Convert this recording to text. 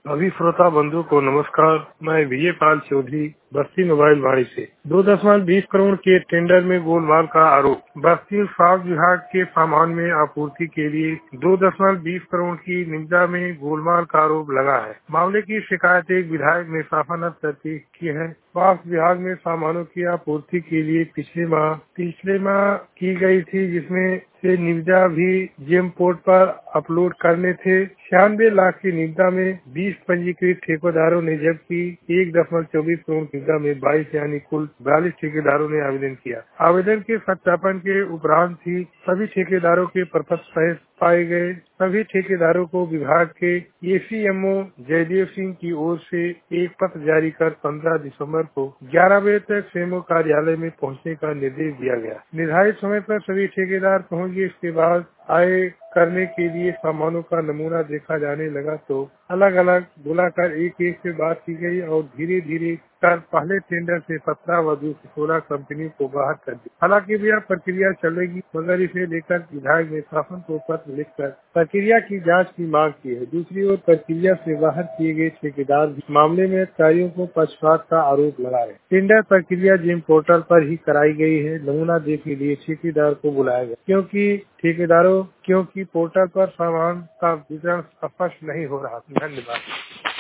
सभी श्रोता बंधु को नमस्कार। मैं विजय पाल चौधरी बस्ती मोबाइल वाणी से 2.20 करोड़ के टेंडर में गोलमाल का आरोप। बस्ती स्वास्थ्य विभाग के सामान में आपूर्ति के लिए 2.20 करोड़ की निविदा में गोलमाल का आरोप लगा है। मामले की शिकायत एक विधायक ने साफानत करके की है। स्वास्थ्य विभाग में सामानों की आपूर्ति के लिए पिछले माह की गई थी, जिसमें से निविदा भी जेम पोर्ट पर अपलोड करने थे। 96 लाख की निविदा में 20 पंजीकृत ठेकेदारों ने, जबकि 1.24 करोड़ निविदा में 22 यानी कुल 42 ठेकेदारों ने आवेदन किया। आवेदन के सत्यापन के उपरांत ही सभी ठेकेदारों के प्रपत्र सही पाए गए। सभी ठेकेदारों को विभाग के एसीएमओ जयदेव सिंह की ओर से एक पत्र जारी कर 15 दिसंबर को 11 बजे तक सीएमओ कार्यालय में पहुंचने का निर्देश दिया गया। निर्धारित समय पर सभी ठेकेदार पहुंच गए। इसके बाद आय करने के लिए सामानों का नमूना देखा जाने लगा तो अलग अलग बुलाकर एक एक से बात की गई और धीरे धीरे कर पहले टेंडर से 17 व दूसरी 16 कंपनी को बाहर कर दी। हालांकि भी यह प्रक्रिया चलेगी, मगर इसे लेकर विधायक ने शासन को पत्र लिखकर प्रक्रिया की जांच की मांग की है। दूसरी ओर प्रक्रिया से बाहर किए गए ठेकेदार भी मामले में अधिकारियों को पक्षपात का आरोप लगा रहे। टेंडर प्रक्रिया जिम पोर्टल पर ही कराई गई है। नमूना देखने के लिए ठेकेदार को बुलाया गया, क्योंकि पोर्टल पर सामान का वितरण स्पष्ट नहीं हो रहा। धन्यवाद।